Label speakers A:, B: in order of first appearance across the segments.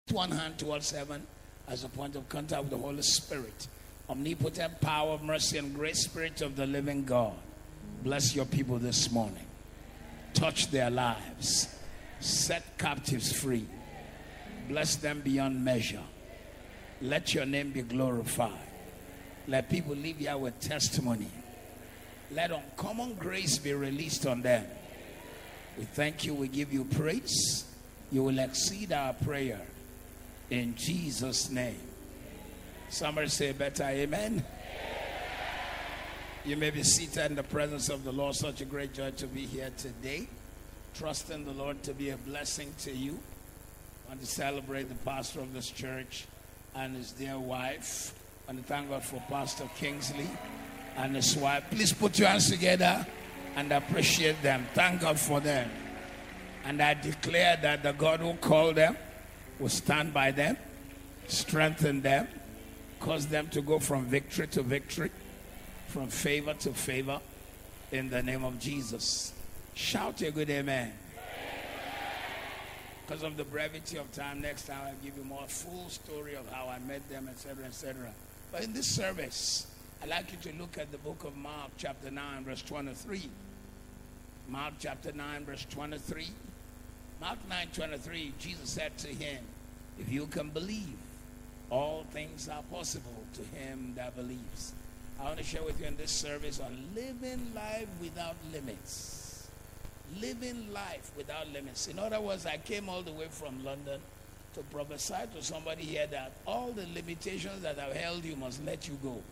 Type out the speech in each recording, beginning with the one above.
A: one hand towards heaven as a point of contact with the Holy Spirit. Omnipotent power of mercy and great Spirit of the living God. Bless your people this morning. Touch their lives. Set captives free. Bless them beyond measure. Let your name be glorified. Let people live here with testimony. Let uncommon grace be released on them. We thank you. We give you praise. You will exceed our prayer. In Jesus' name. Somebody say better amen. You may be seated in the presence of the Lord. Such a great joy to be here today. Trusting the Lord to be a blessing to you. I want to celebrate the pastor of this church and his dear wife. I want to thank God for Pastor Kingsley and his wife. Please put your hands together and appreciate them. Thank God for them. And I declare that the God who called them will stand by them, strengthen them, cause them to go from victory to victory, from favor to favor, in the name of Jesus. Shout a good amen. Because of the brevity of time, next time I'll give you more full story of how I met them, etc., etc. But in this service, I'd like you to look at the book of Mark, chapter 9, verse 23. Mark, chapter 9, verse 23. Mark 9:23, Jesus said to him, if you can believe, all things are possible to him that believes. I want to share with you in this service on living life without limits. Living life without limits. In other words, I came all the way from London to prophesy to somebody here that all the limitations that have held you must let you go.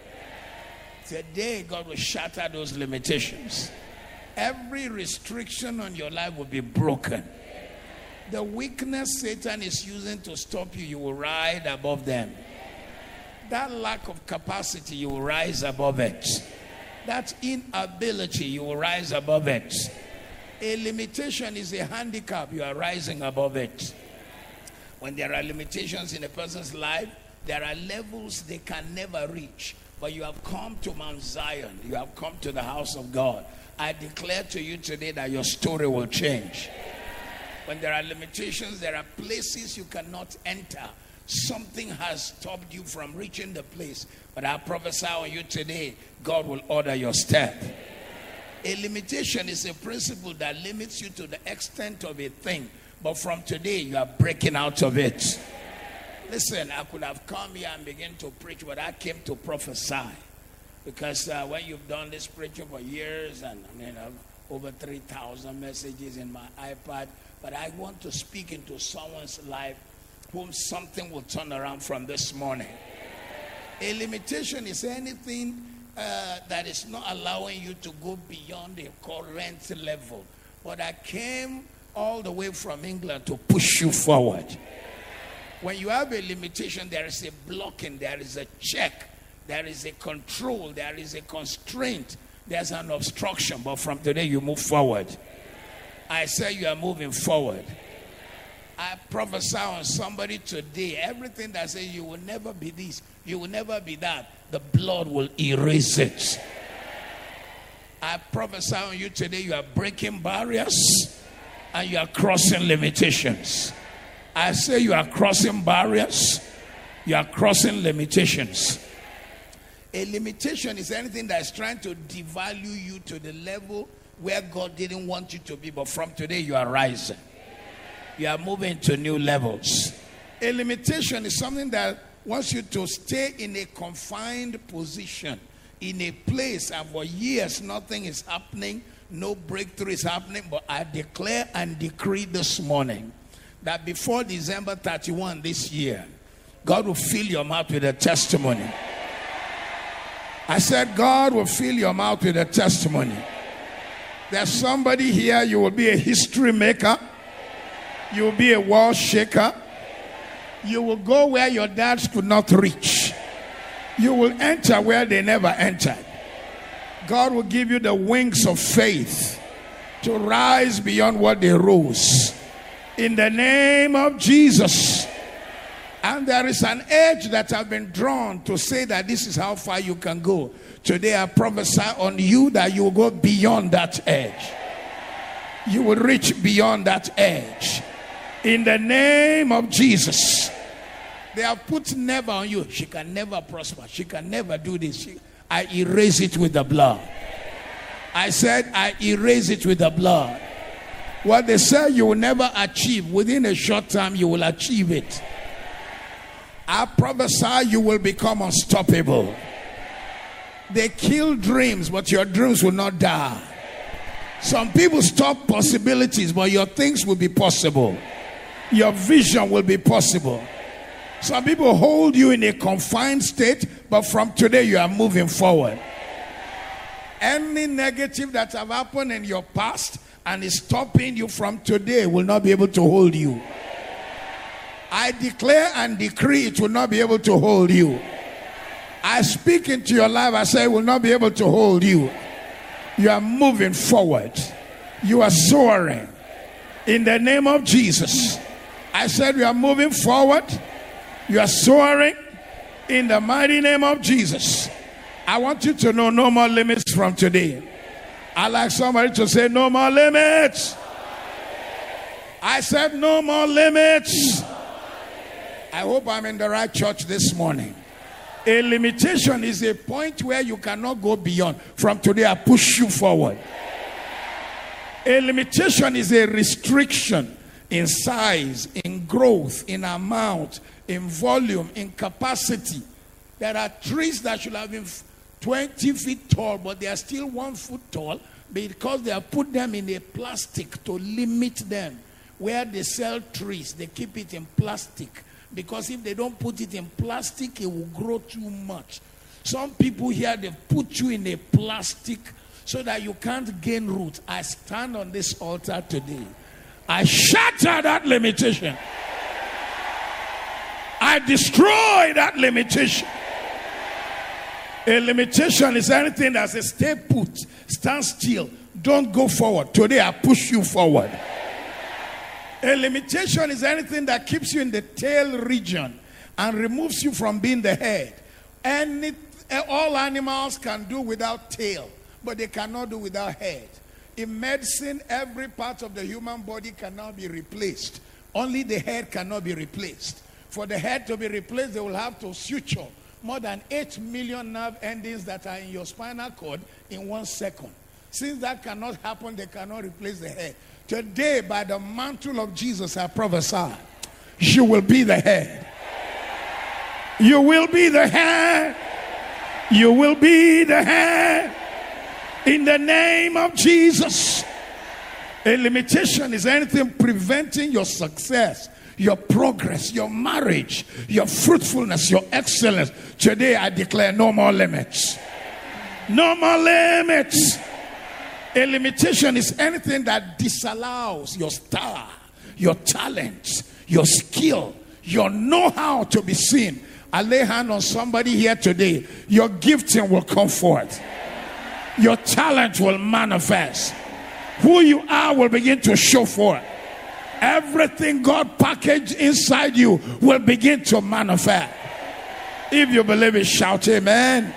A: Today, God will shatter those limitations. Every restriction on your life will be broken. The weakness Satan is using to stop you, you will ride above them. That lack of capacity, you will rise above it. That inability, you will rise above it. A limitation is a handicap, you are rising above it. When there are limitations in a person's life, there are levels they can never reach. But you have come to Mount Zion. You have come to the house of God. I declare to you today that your story will change. When there are limitations, there are places you cannot enter. Something has stopped you from reaching the place. But I prophesy on you today, God will order your step. A limitation is a principle that limits you to the extent of a thing. But from today, you are breaking out of it. Listen, I could have come here and begin to preach, but I came to prophesy. Because when you've done this preaching for years, and I mean, over 3,000 messages in my iPad, but I want to speak into someone's life whom something will turn around from this morning. A limitation is anything that is not allowing you to go beyond the current level. But I came all the way from England to push you forward. When you have a limitation, there is a blocking, there is a check, there is a control, there is a constraint, there's an obstruction. But from today, you move forward. I say you are moving forward. I prophesy on somebody today, everything that says you will never be this, you will never be that, the blood will erase it. I prophesy on you today, you are breaking barriers and you are crossing limitations. I say you are crossing barriers, you are crossing limitations. A limitation is anything that is trying to devalue you to the level where God didn't want you to be. But from today, you are rising. You are moving to new levels. A limitation is something that wants you to stay in a confined position, in a place, and for years nothing is happening, no breakthrough is happening. But I declare and decree this morning that before December 31 this year, God will fill your mouth with a testimony. I said God will fill your mouth with a testimony. There's somebody here, you will be a history maker. You will be a wall shaker. You will go where your dads could not reach. You will enter where they never entered. God will give you the wings of faith to rise beyond what they rose. In the name of Jesus. And there is an edge that has been drawn to say that this is how far you can go. Today I prophesy on you that you will go beyond that edge. You will reach beyond that edge. In the name of Jesus. They have put never on you. She can never prosper. She can never do this. I erase it with the blood. I said, I erase it with the blood. What they say you will never achieve, within a short time you will achieve it. I prophesy you will become unstoppable. They kill dreams, but your dreams will not die. Some people stop possibilities, but your things will be possible. Your vision will be possible. Some people hold you in a confined state, but from today you are moving forward. Any negative that have happened in your past and is stopping you from today will not be able to hold you. I declare and decree it will not be able to hold you. I speak into your life, I say it will not be able to hold you. You are moving forward. You are soaring. In the name of Jesus. I said you are moving forward. You are soaring. In the mighty name of Jesus. I want you to know no more limits from today. I like somebody to say no more limits. I said no more limits. I hope I'm in the right church this morning. A limitation is a point where you cannot go beyond. From today, I push you forward. A limitation is a restriction in size, in growth, in amount, in volume, in capacity. There are trees that should have been 20 feet tall, but they are still 1 foot tall because they have put them in a plastic to limit them. Where they sell trees, they keep it in plastic. Because if they don't put it in plastic, it will grow too much. Some people here, they put you in a plastic so that you can't gain root. I stand on this altar today. I shatter that limitation. I destroy that limitation. A limitation is anything that says stay put, stand still, don't go forward. Today I push you forward. A limitation is anything that keeps you in the tail region and removes you from being the head. All animals can do without tail, but they cannot do without head. In medicine, every part of the human body cannot be replaced. Only the head cannot be replaced. For the head to be replaced, they will have to suture more than 8 million nerve endings that are in your spinal cord in 1 second. Since that cannot happen, they cannot replace the head. Today, by the mantle of Jesus, I prophesy, you will be the head. You will be the head. You will be the head. In the name of Jesus. A limitation is anything preventing your success, your progress, your marriage, your fruitfulness, your excellence. Today, I declare no more limits. No more limits. A limitation is anything that disallows your star, your talent, your skill, your know-how to be seen. I lay hand on somebody here today. Your gifting will come forth. Your talent will manifest. Who you are will begin to show forth. Everything God packaged inside you will begin to manifest. If you believe it, shout amen.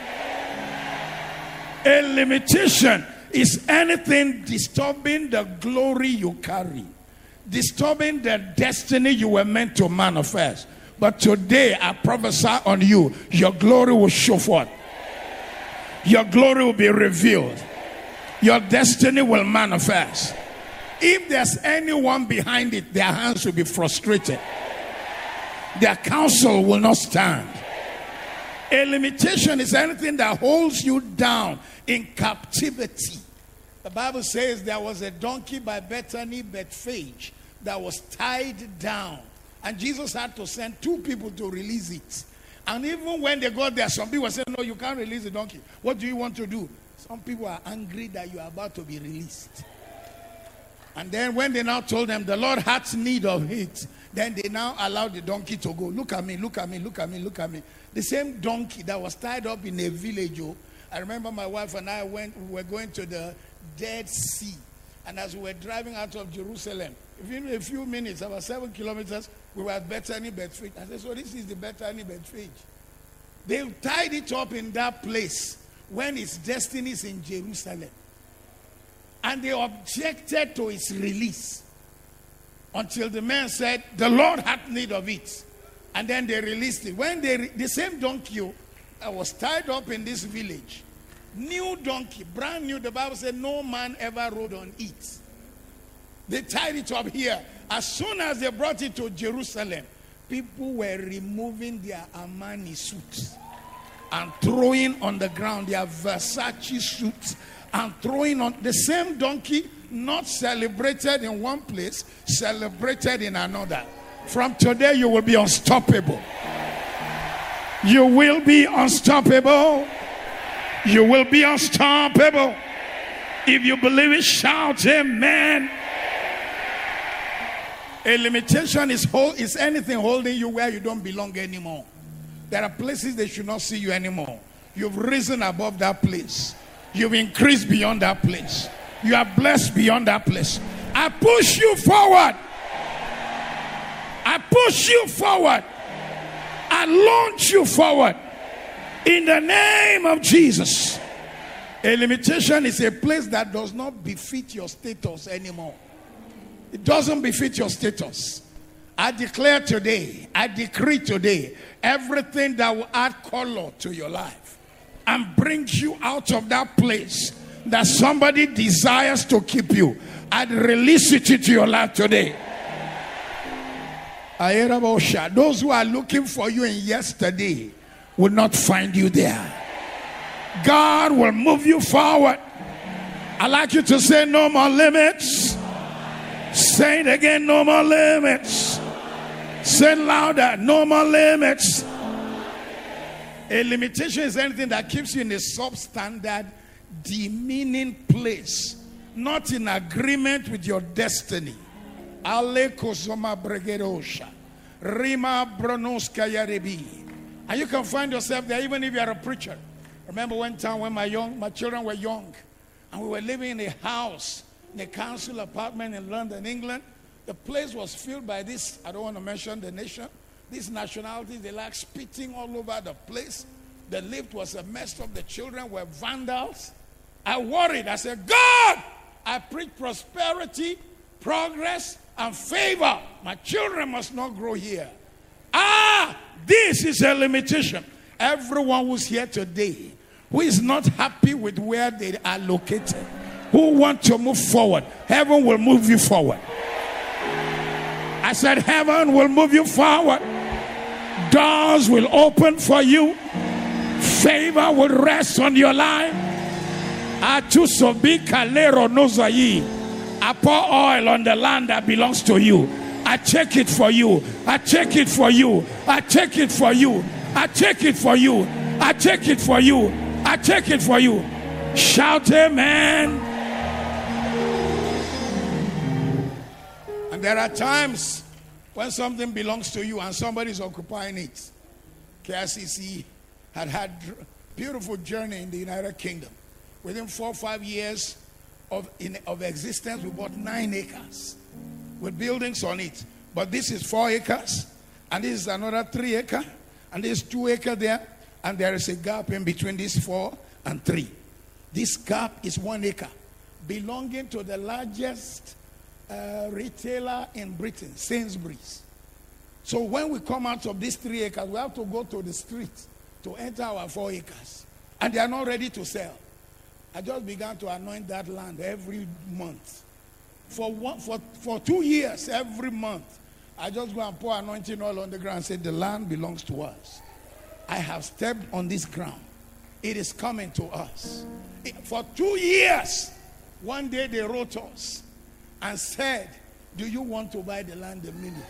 A: A limitation is anything disturbing the glory you carry, disturbing the destiny you were meant to manifest. But today I prophesy on you, your glory will show forth. Your glory will be revealed. Your destiny will manifest. If there's anyone behind it, their hands will be frustrated. Their counsel will not stand. A limitation is anything that holds you down in captivity. The Bible says there was a donkey by Bethany, Bethphage, that was tied down. And Jesus had to send 2 people to release it. And even when they got there, some people said, no, you can't release the donkey. What do you want to do? Some people are angry that you are about to be released. And then when they now told them the Lord had need of it, then they now allowed the donkey to go. Look at me, look at me, look at me, look at me. The same donkey that was tied up in a village. I remember my wife and I we were going to the Dead Sea. And as we were driving out of Jerusalem, within a few minutes, about 7 kilometers, we were at Bethany, Bethphage. I said, so this is the Bethany, Bethphage. They tied it up in that place when its destiny is in Jerusalem. And they objected to its release. until the man said, the Lord had need of it. And then they released it. When the same donkey was tied up in this village, new donkey, brand new, the Bible said no man ever rode on it. They tied it up here. As soon as they brought it to Jerusalem, people were removing their Armani suits and throwing on the ground their Versace suits and throwing on the same donkey, not celebrated in one place, celebrated in another. From today, you will be unstoppable. You will be unstoppable. You will be unstoppable. If you believe it, shout amen. A limitation is anything holding you where you don't belong anymore. There are places they should not see you anymore. You've risen above that place. You've increased beyond that place. You are blessed beyond that place. I push you forward. I push you forward. I launch you forward. In the name of Jesus. A limitation is a place that does not befit your status anymore. It doesn't befit your status. I declare today, I decree today, everything that will add color to your life and bring you out of that place that somebody desires to keep you, I'd release it into your life today. Those who are looking for you in yesterday will not find you there. God will move you forward. I'd like you to say no more limits. Say it again, no more limits. Say it louder, no more limits. A limitation is anything that keeps you in a substandard, demeaning place, not in agreement with your destiny. And you can find yourself there even if you are a preacher. Remember one time when my children were young and we were living in a house in a council apartment in London, England. The place was filled by this, I don't want to mention the nation, these nationalities. They like spitting all over the place. The lift was a mess up. The children were vandals. I worried. I said, God, I preach prosperity, progress, and favor. My children must not grow here. This is a limitation. Everyone who's here today, who is not happy with where they are located, who want to move forward, heaven will move you forward. I said heaven will move you forward. Doors will open for you. Favor will rest on your life. I pour oil on the land that belongs to you. I take it for you. I take it for you. I take it for you. I take it for you. I take it for you. I take it for you. Shout amen. And there are times when something belongs to you and somebody is occupying it. KICC had beautiful journey in the United Kingdom. Within 4 or 5 years of existence, we bought 9 acres with buildings on it. But this is 4 acres, and this is another 3 acres, and there's 2 acres there, and there is a gap in between these 4 and 3. This gap is 1 acre, belonging to the largest retailer in Britain, Sainsbury's. So when we come out of these 3 acres, we have to go to the street to enter our 4 acres. And they are not ready to sell. I just began to anoint that land every month. For 2 years, every month, I just go and pour anointing oil on the ground and say, the land belongs to us. I have stepped on this ground. It is coming to us. For 2 years, one day they wrote us and said, do you want to buy the land a minute?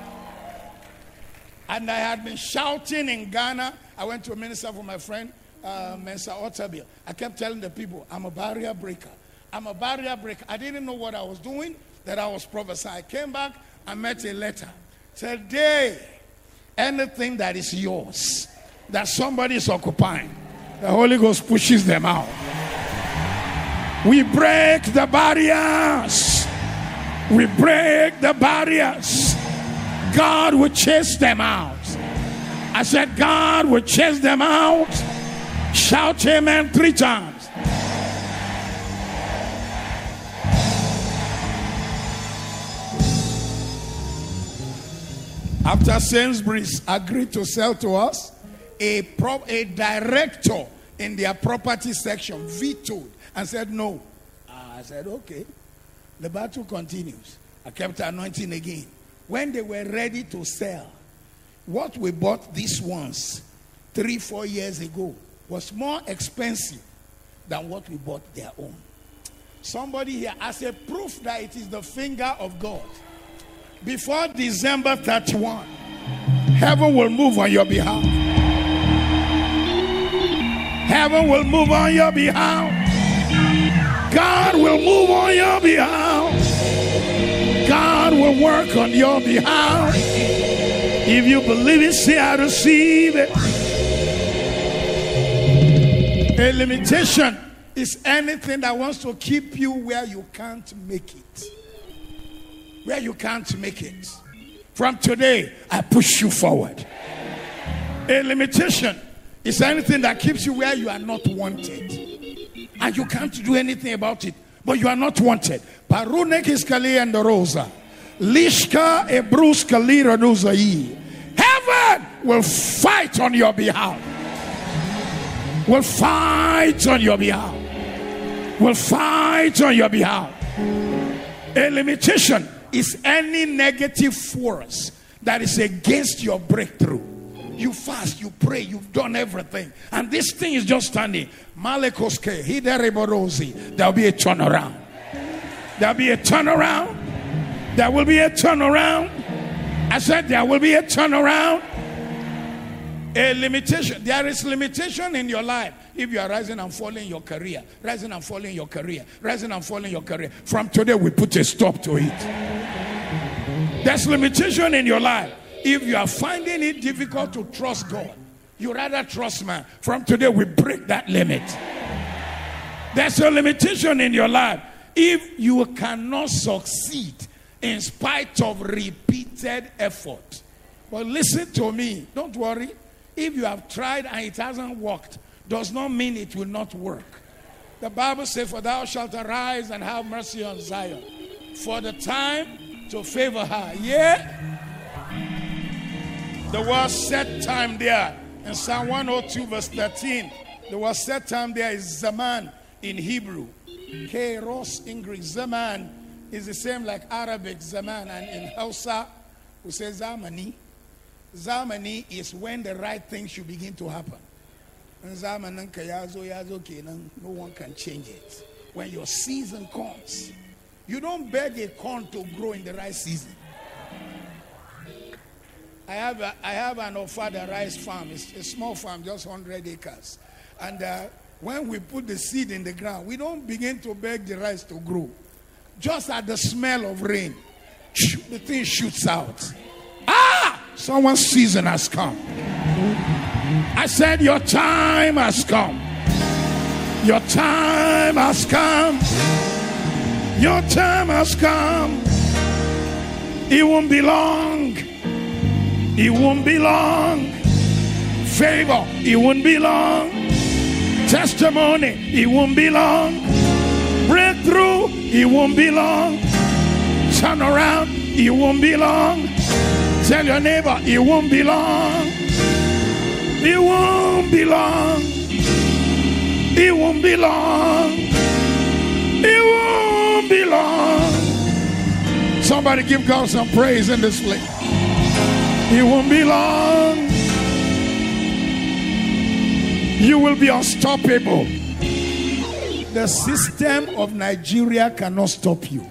A: And I had been shouting in Ghana. I went to a minister for my friend, Mensa Otabil. I kept telling the people, I'm a barrier breaker. I'm a barrier breaker. I didn't know what I was doing, that I was prophesying. I came back and met a letter. Today, anything that is yours, that somebody is occupying, the Holy Ghost pushes them out. We break the barriers. We break the barriers. God will chase them out. I said, God will chase them out. Shout amen 3 times. After Sainsbury's agreed to sell to us, a director in their property section vetoed and said no. I said, okay. The battle continues. I kept anointing again. When they were ready to sell, what we bought these ones 3-4 years ago was more expensive than what we bought their own. Somebody here, as a proof that it is the finger of God, before December 31, heaven will move on your behalf. Heaven will move on your behalf. God will move on your behalf. God will work on your behalf. If you believe it, say I receive it. A limitation is anything that wants to keep you where you can't make it. Where you can't make it. From today, I push you forward. A limitation is anything that keeps you where you are not wanted. And you can't do anything about it, but you are not wanted. Parunek iskali and rosa. Lishka ebruska lira nuzai. Heaven will fight on your behalf. Will fight on your behalf. Will fight on your behalf. A limitation is any negative force that is against your breakthrough. You fast, you pray, you've done everything, and this thing is just standing. Malekoske, hidereborosi. There'll be a turnaround. There'll be a turnaround. There will be a turnaround. I said there will be a turnaround. A limitation. There is limitation in your life. If you are rising and falling in your career, rising and falling in your career, rising and falling in your career, from today we put a stop to it. There's limitation in your life. If you are finding it difficult to trust God, you rather trust man. From today we break that limit. There's a limitation in your life. If you cannot succeed in spite of repeated effort. But listen to me, don't worry. If you have tried and it hasn't worked, does not mean it will not work. The Bible says, for thou shalt arise and have mercy on Zion, for the time to favor her. Yeah? The word set time there in Psalm 102 verse 13. The word set time there is Zaman in Hebrew. Kairos in Greek. Zaman is the same like Arabic Zaman, and in Hausa we say Zamani. Zamani is when the right thing should begin to happen. No one can change it. When your season comes, you don't beg a corn to grow in the right season. I have an Ofada rice farm. It's a small farm, just 100 acres. And when we put the seed in the ground, we don't begin to beg the rice to grow. Just at the smell of rain, the thing shoots out. Someone's season has come. I said your time has come. Your time has come. Your time has come. It won't be long. It won't be long. Favor, it won't be long. Testimony, it won't be long. Breakthrough, it won't be long. Turn around, it won't be long. Tell your neighbor, it won't be long. It won't be long. It won't be long. It won't be long. Somebody give God some praise in this place. It won't be long. You will be unstoppable. The system of Nigeria cannot stop you.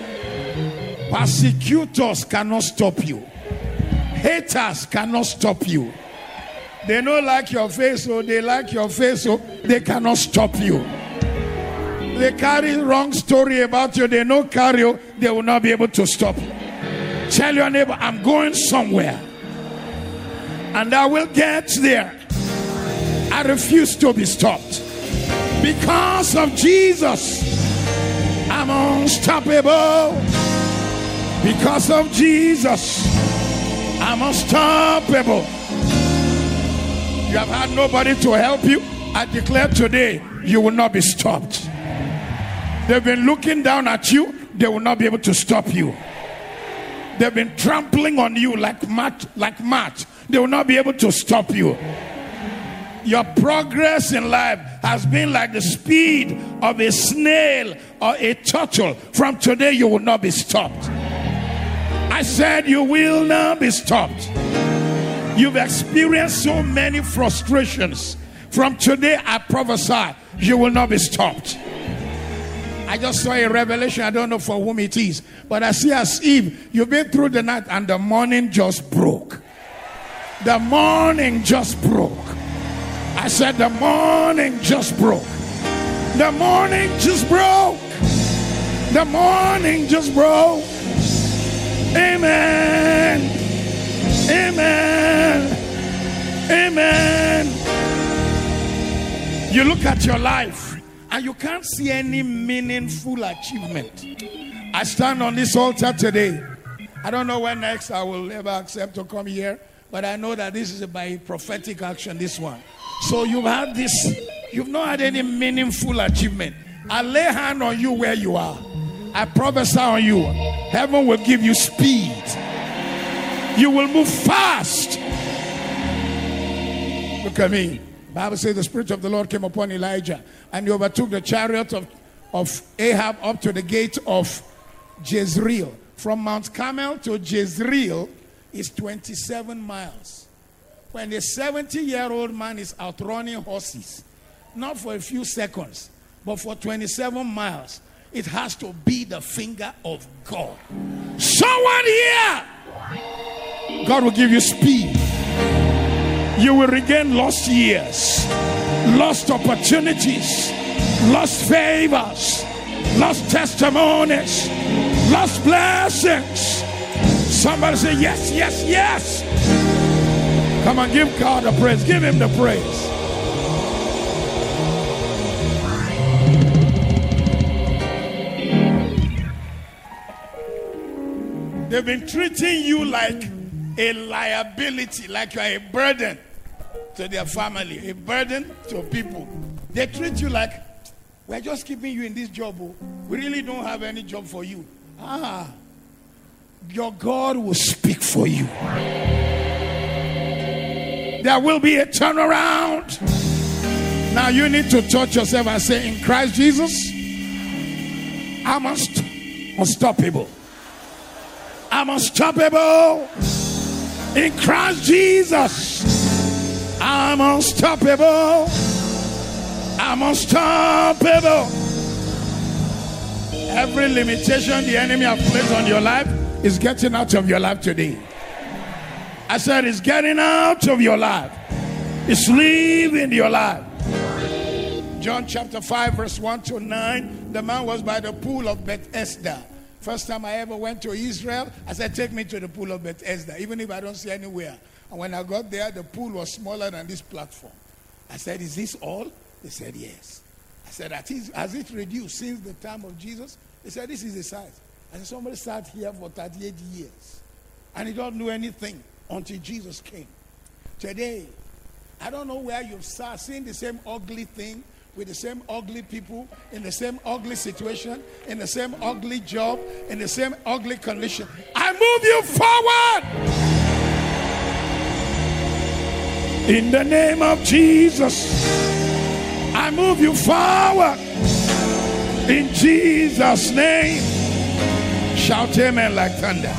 A: Persecutors cannot stop you. Haters cannot stop you. They don't like your face, or they like your face, so they cannot stop you. They carry wrong story about you, they don't carry you, they will not be able to stop you. Tell your neighbor, I'm going somewhere. And I will get there. I refuse to be stopped. Because of Jesus, I'm unstoppable. Because of Jesus, I'm unstoppable. You have had nobody to help you. I declare today, you will not be stopped. They've been looking down at you. They will not be able to stop you. They've been trampling on you like march. They will not be able to stop you. Your progress in life has been like the speed of a snail or a turtle. From today, you will not be stopped. I said you will not be stopped. You've experienced so many frustrations. From today, I prophesy, you will not be stopped. I just saw a revelation. I don't know for whom it is, but I see as if you've been through the night and the morning just broke. The morning just broke. I said the morning just broke. The morning just broke. The morning just broke. Amen. Amen. Amen. You look at your life and you can't see any meaningful achievement. I stand on this altar today. I don't know when next I will ever accept to come here, but I know that this is by prophetic action, this one. So you've not had any meaningful achievement. I lay hand on you where you are. I prophesy on you. Heaven will give you speed. You will move fast. Look at me. The Bible says the Spirit of the Lord came upon Elijah and he overtook the chariot of Ahab up to the gate of Jezreel. From Mount Carmel to Jezreel is 27 miles. When a 70-year-old man is outrunning horses, not for a few seconds, but for 27 miles, it has to be the finger of God. Someone here, God will give you speed. You will regain lost years, lost opportunities, lost favors, lost testimonies, lost blessings. Somebody say yes, yes, yes. Come on, give God the praise. Give him the praise. They've been treating you like a liability, like you are a burden to their family, a burden to people. They treat you like, we're just keeping you in this job. Oh. We really don't have any job for you. Your God will speak for you. There will be a turnaround. Now you need to touch yourself and say, in Christ Jesus, I'm unstoppable. I'm unstoppable. In Christ Jesus, I'm unstoppable. I'm unstoppable. Every limitation the enemy has placed on your life is getting out of your life today. I said it's getting out of your life. It's leaving your life. John chapter 5 verse 1 to 9. The man was by the pool of Bethesda. First time I ever went to Israel, I said, take me to the pool of Bethesda, even if I don't see anywhere. And when I got there, the pool was smaller than this platform. I said, is this all? They said, yes. I said, has it reduced since the time of Jesus? They said, this is the size. I said, somebody sat here for 38 years. And he don't know anything until Jesus came. Today, I don't know where you've seen the same ugly thing with the same ugly people in the same ugly situation, in the same ugly job, in the same ugly condition. I move you forward in the name of Jesus. I move you forward in Jesus' name. Shout amen like thunder.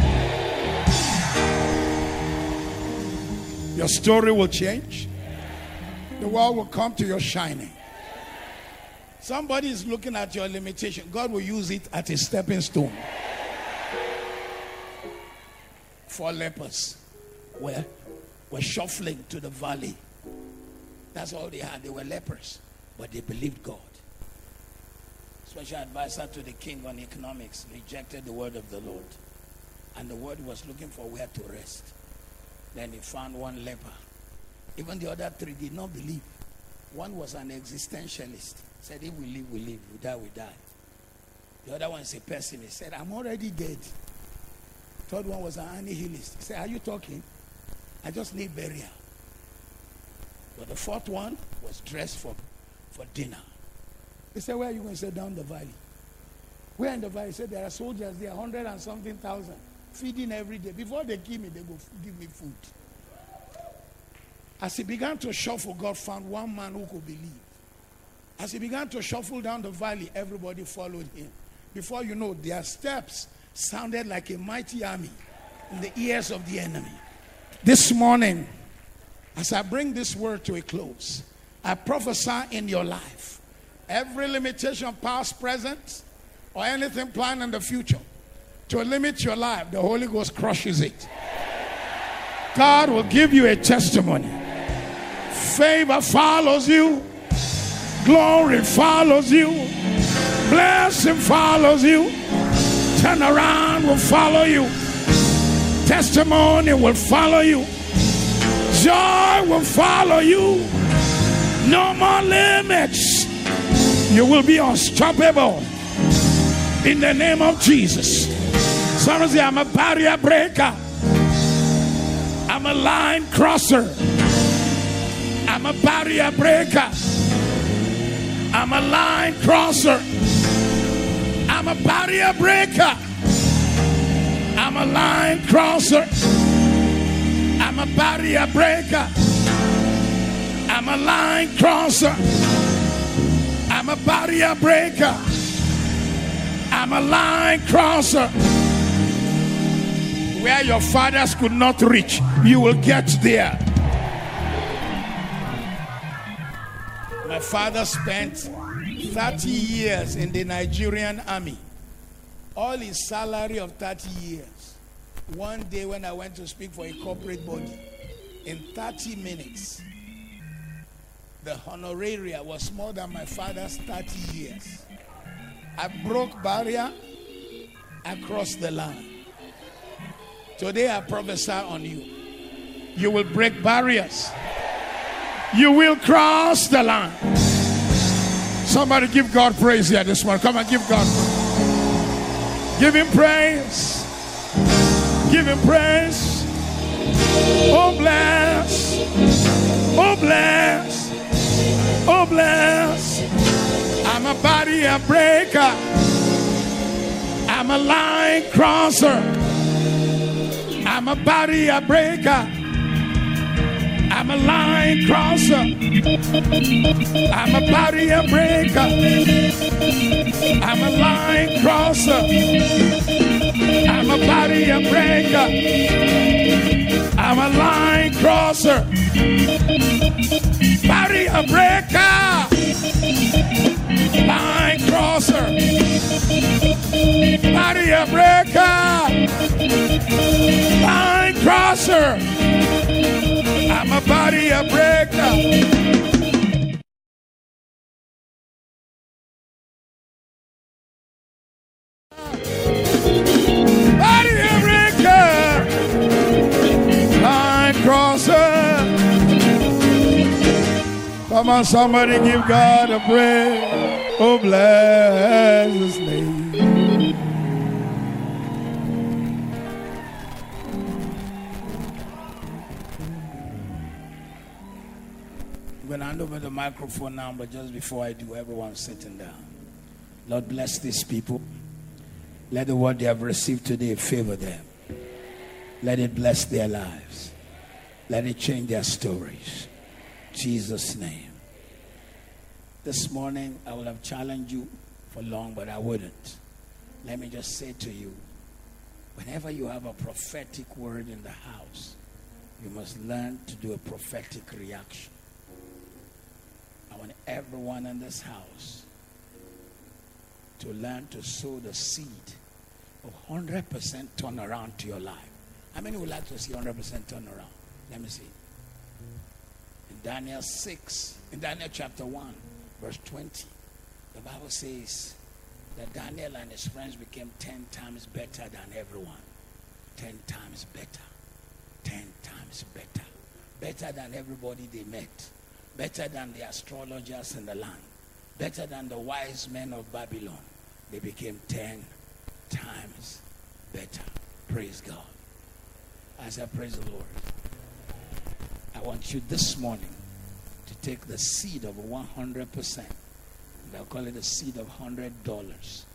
A: Your story will change. The world will come to your shining. Somebody is looking at your limitation. God will use it as a stepping stone. 4 lepers were shuffling to the valley. That's all they had. They were lepers, but they believed God. Special advisor to the king on economics rejected the word of the Lord. And the word was looking for where to rest. Then he found one leper. Even the other 3 did not believe. One was an existentialist. Said, if we live, we live. We die, we die. The other one is a pessimist. Said, I'm already dead. Third one was an annihilist. He said, are you talking? I just need burial. But the fourth one was dressed for dinner. He said, where are you going? He said, down the valley. Where in the valley? He said, there are soldiers there, 100 and something thousand. feeding every day. Before they give me, they go give me food. As he began to shuffle, God found one man who could believe. As he began to shuffle down the valley, everybody followed him. Before you know, their steps sounded like a mighty army in the ears of the enemy. This morning, as I bring this word to a close, I prophesy in your life, every limitation, past, present, or anything planned in the future to limit your life, the Holy Ghost crushes it. God will give you a testimony. Favor follows you. Glory follows you. Blessing follows you. Turnaround will follow you. Testimony will follow you. Joy will follow you. No more limits. You will be unstoppable in the name of Jesus. Someone say, I'm a barrier breaker. I'm a line crosser. I'm a barrier breaker. I'm a line crosser. I'm a barrier breaker. I'm a line crosser. I'm a barrier breaker. I'm a line crosser. I'm a barrier breaker. I'm a line crosser. Where your fathers could not reach, you will get there. My father spent 30 years in the Nigerian army. All his salary of 30 years. One day when I went to speak for a corporate body, in 30 minutes, the honoraria was more than my father's 30 years. I broke barrier, I crossed the line. Today I prophesy on you. You will break barriers. You will cross the line. Somebody give God praise here this morning. Come on, give God. Give him praise. Give him praise. Oh bless. Oh bless. Oh bless. I'm a barrier breaker. I'm a line crosser. I'm a barrier breaker. I'm a line crosser. I'm a barrier breaker. I'm a line crosser. I'm a barrier breaker. I'm a line crosser. Barrier breaker. Line crosser. Barrier breaker. Line crosser. I'm a barrier breaker. Barrier breaker. Line crosser. Come on, somebody give God a praise. Oh, bless his name. I'm going to hand over the microphone now, but just before I do, everyone's sitting down. Lord, bless these people. Let the word they have received today favor them. Let it bless their lives. Let it change their stories. In Jesus' name. This morning, I would have challenged you for long, but I wouldn't. Let me just say to you, whenever you have a prophetic word in the house, you must learn to do a prophetic reaction. I want everyone in this house to learn to sow the seed of 100% turnaround to your life. How many would like to see 100% turnaround? Let me see. In Daniel chapter 1, verse 20, the Bible says that Daniel and his friends became 10 times better than everyone. 10 times better. 10 times better. Better than everybody they met. Better than the astrologers in the land. Better than the wise men of Babylon. They became 10 times better. Praise God. As I praise the Lord, I want you this morning to take the seed of 100%. They'll call it the seed of $100.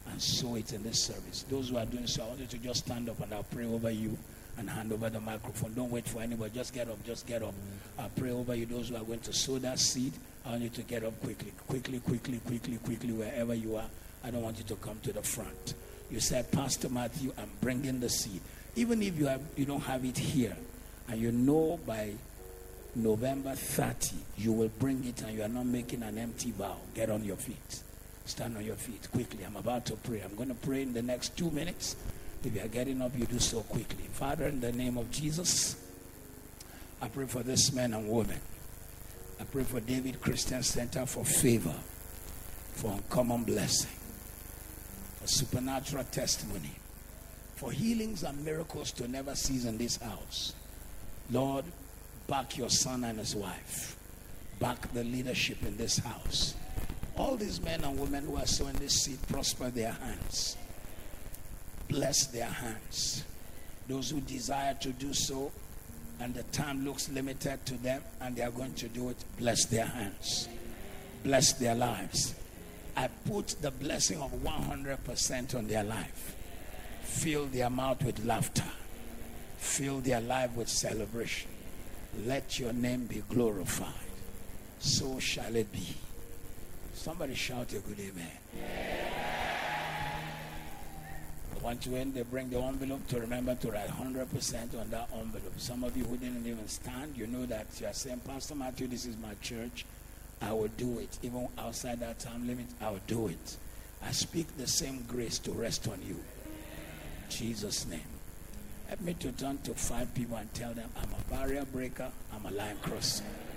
A: and sow it in this service. Those who are doing so, I want you to just stand up and I'll pray over you and hand over the microphone. Don't wait for anybody. Just get up. Just get up. I'll pray over you. Those who are going to sow that seed, I want you to get up quickly. Quickly, wherever you are. I don't want you to come to the front. You said, Pastor Matthew, I'm bringing the seed. Even if you don't have it here, and you know by November 30, you will bring it and you are not making an empty vow. Get on your feet. Stand on your feet quickly. I'm about to pray. I'm going to pray in the next 2 minutes. If you are getting up, you do so quickly. Father, in the name of Jesus, I pray for this men and women. I pray for David Christian Center for favor, for uncommon blessing, for supernatural testimony, for healings and miracles to never cease in this house. Lord, back your son and his wife. Back the leadership in this house. All these men and women who are sowing this seed, prosper their hands. Bless their hands. Those who desire to do so, and the time looks limited to them, and they are going to do it, bless their hands. Bless their lives. I put the blessing of 100% on their life. Fill their mouth with laughter. Fill their life with celebration. Let your name be glorified. So shall it be. Somebody shout a good amen. I want you, when they bring the envelope, to remember to write 100% on that envelope. Some of you who didn't even stand, you know that you are saying, Pastor Matthew, this is my church. I will do it. Even outside that time limit, I will do it. I speak the same grace to rest on you. In Jesus' name. Help me to turn to 5 people and tell them, I'm a barrier breaker, I'm a line crosser.